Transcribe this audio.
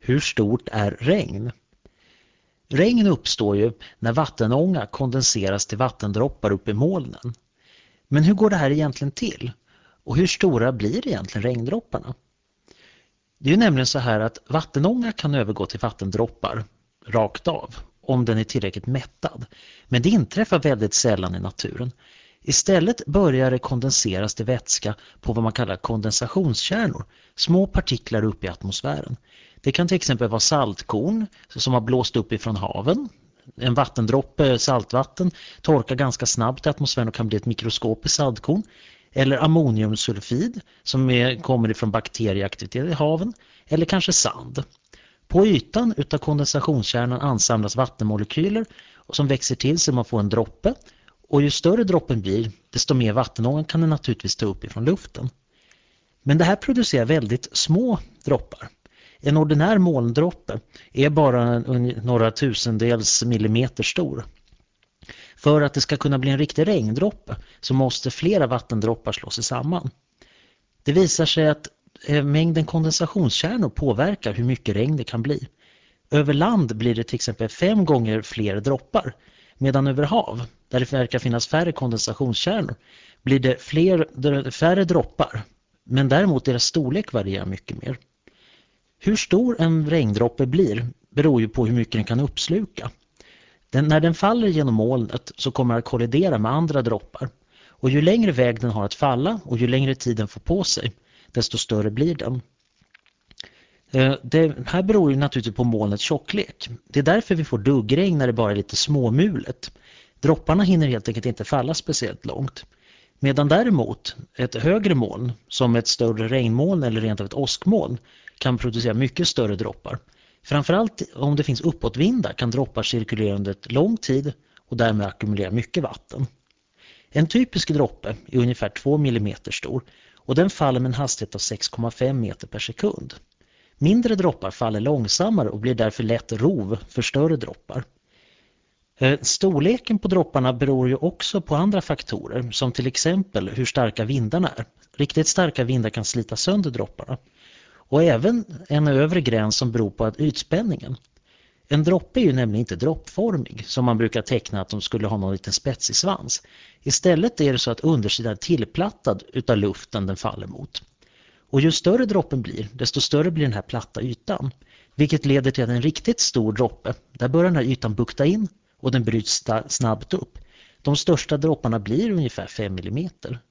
Hur stort är regn? Regn uppstår ju när vattenånga kondenseras till vattendroppar upp i molnen. Men hur går det här egentligen till? Och hur stora blir egentligen regndropparna? Det är ju nämligen så här att vattenånga kan övergå till vattendroppar rakt av om den är tillräckligt mättad. Men det inträffar väldigt sällan i naturen. Istället börjar det kondenseras till vätska på vad man kallar kondensationskärnor, små partiklar upp i atmosfären. Det kan till exempel vara saltkorn som har blåst upp ifrån haven. En vattendroppe saltvatten torkar ganska snabbt i atmosfären och kan bli ett mikroskopiskt saltkorn. Eller ammoniumsulfid som kommer ifrån bakterieaktivitet i haven. Eller kanske sand. På ytan utav kondensationskärnan ansamlas vattenmolekyler som växer till så man får en droppe. Och ju större droppen blir, desto mer vattenånga kan den naturligtvis ta upp ifrån luften. Men det här producerar väldigt små droppar. En ordinär molndroppe är bara några tusendels millimeter stor. För att det ska kunna bli en riktig regndroppe så måste flera vattendroppar slå sig samman. Det visar sig att mängden kondensationskärnor påverkar hur mycket regn det kan bli. Över land blir det till exempel 5 gånger fler droppar, medan över hav, där det verkar finnas färre kondensationskärnor, blir det färre droppar, men däremot deras storlek varierar mycket mer. Hur stor en regndroppe blir beror ju på hur mycket den kan uppsluka. När den faller genom molnet så kommer den att kollidera med andra droppar. Och ju längre väg den har att falla och ju längre tid den får på sig, desto större blir den. Det här beror ju naturligtvis på molnets tjocklek. Det är därför vi får duggregn när det bara är lite småmulet. Dropparna hinner helt enkelt inte falla speciellt långt. Medan däremot ett högre moln, som ett större regnmoln eller rent av ett åskmoln, kan producera mycket större droppar. Framförallt om det finns uppåtvindar kan droppar cirkulera under ett lång tid och därmed ackumulera mycket vatten. En typisk droppe är ungefär 2 mm stor och den faller med en hastighet av 6,5 meter per sekund. Mindre droppar faller långsammare och blir därför lätt rov för större droppar. Storleken på dropparna beror ju också på andra faktorer som till exempel hur starka vindarna är. Riktigt starka vindar kan slita sönder dropparna. Och även en övre gräns som beror på ytspänningen. En droppe är ju nämligen inte droppformig som man brukar teckna att de skulle ha någon liten spetsig svans. Istället är det så att undersidan är tillplattad utav luften den faller mot. Och ju större droppen blir, desto större blir den här platta ytan. Vilket leder till att en riktigt stor droppe, där börjar den här ytan bukta in och den bryts snabbt upp. De största dropparna blir ungefär 5 mm.